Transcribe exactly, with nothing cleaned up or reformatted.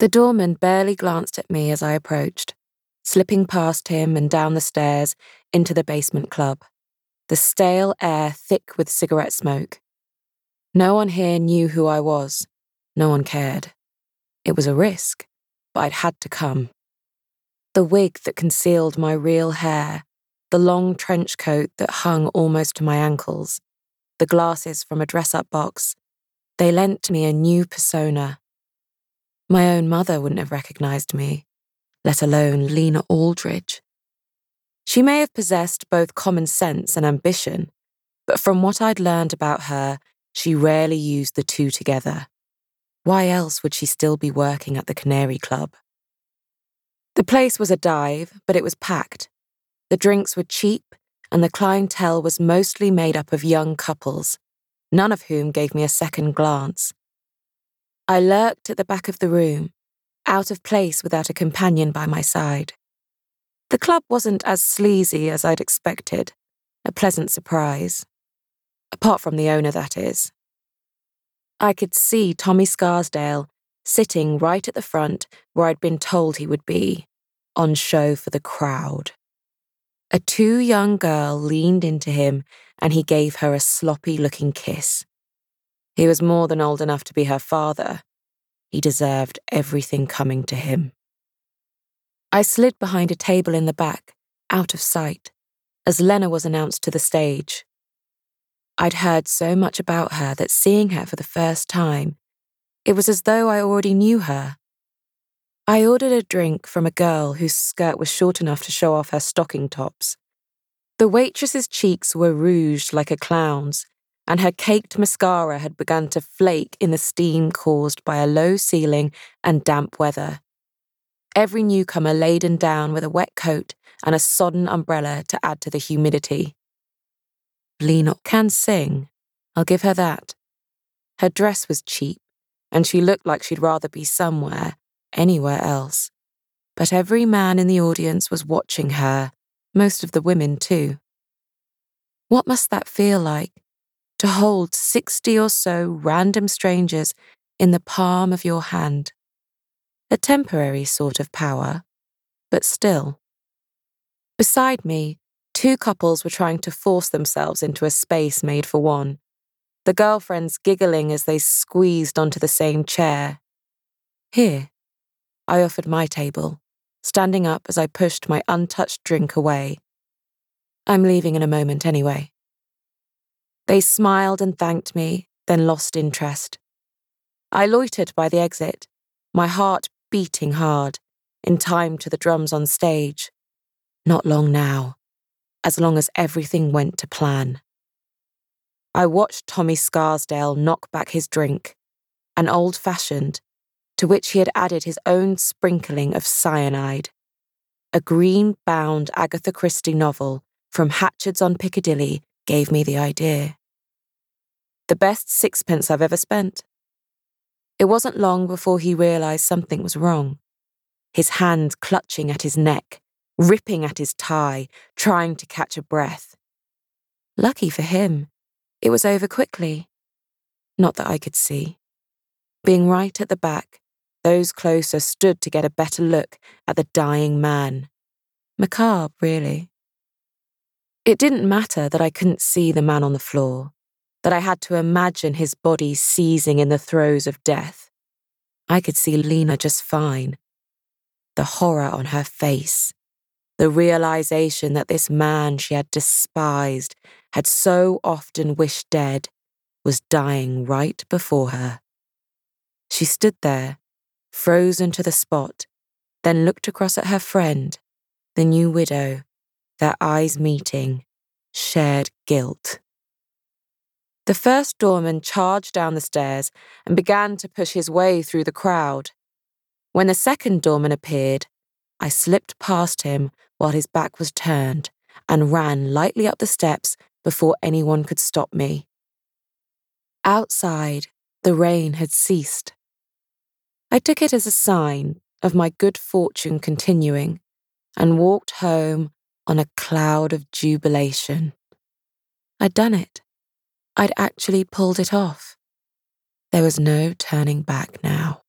The doorman barely glanced at me as I approached, slipping past him and down the stairs into the basement club, the stale air thick with cigarette smoke. No one here knew who I was. No one cared. It was a risk, but I'd had to come. The wig that concealed my real hair, the long trench coat that hung almost to my ankles, the glasses from a dress-up box, they lent me a new persona. My own mother wouldn't have recognised me, let alone Lena Aldridge. She may have possessed both common sense and ambition, but from what I'd learned about her, she rarely used the two together. Why else would she still be working at the Canary Club? The place was a dive, but it was packed. The drinks were cheap, and the clientele was mostly made up of young couples, none of whom gave me a second glance. I lurked at the back of the room, out of place without a companion by my side. The club wasn't as sleazy as I'd expected, a pleasant surprise. Apart from the owner, that is. I could see Tommy Scarsdale sitting right at the front where I'd been told he would be, on show for the crowd. A too young girl leaned into him and he gave her a sloppy-looking kiss. He was more than old enough to be her father. He deserved everything coming to him. I slid behind a table in the back, out of sight, as Lena was announced to the stage. I'd heard so much about her that seeing her for the first time, it was as though I already knew her. I ordered a drink from a girl whose skirt was short enough to show off her stocking tops. The waitress's cheeks were rouged like a clown's, and her caked mascara had begun to flake in the steam caused by a low ceiling and damp weather. Every newcomer laden down with a wet coat and a sodden umbrella to add to the humidity. Lena can sing, I'll give her that. Her dress was cheap, and she looked like she'd rather be somewhere, anywhere else. But every man in the audience was watching her, most of the women too. What must that feel like, to hold sixty or so random strangers in the palm of your hand? A temporary sort of power, but still. Beside me, two couples were trying to force themselves into a space made for one, the girlfriends giggling as they squeezed onto the same chair. Here, I offered my table, standing up as I pushed my untouched drink away. I'm leaving in a moment anyway. They smiled and thanked me, then lost interest. I loitered by the exit, my heart beating hard, in time to the drums on stage. Not long now, as long as everything went to plan. I watched Tommy Scarsdale knock back his drink, an old-fashioned, to which he had added his own sprinkling of cyanide. A green-bound Agatha Christie novel from Hatchards on Piccadilly gave me the idea. The best sixpence I've ever spent. It wasn't long before he realised something was wrong. His hand clutching at his neck, ripping at his tie, trying to catch a breath. Lucky for him, it was over quickly. Not that I could see. Being right at the back, those closer stood to get a better look at the dying man. Macabre, really. It didn't matter that I couldn't see the man on the floor, that I had to imagine his body seizing in the throes of death. I could see Lena just fine. The horror on her face, the realization that this man she had despised, had so often wished dead, was dying right before her. She stood there, frozen to the spot, then looked across at her friend, the new widow, their eyes meeting, shared guilt. The first doorman charged down the stairs and began to push his way through the crowd. When the second doorman appeared, I slipped past him while his back was turned and ran lightly up the steps before anyone could stop me. Outside, the rain had ceased. I took it as a sign of my good fortune continuing and walked home on a cloud of jubilation. I'd done it. I'd actually pulled it off. There was no turning back now.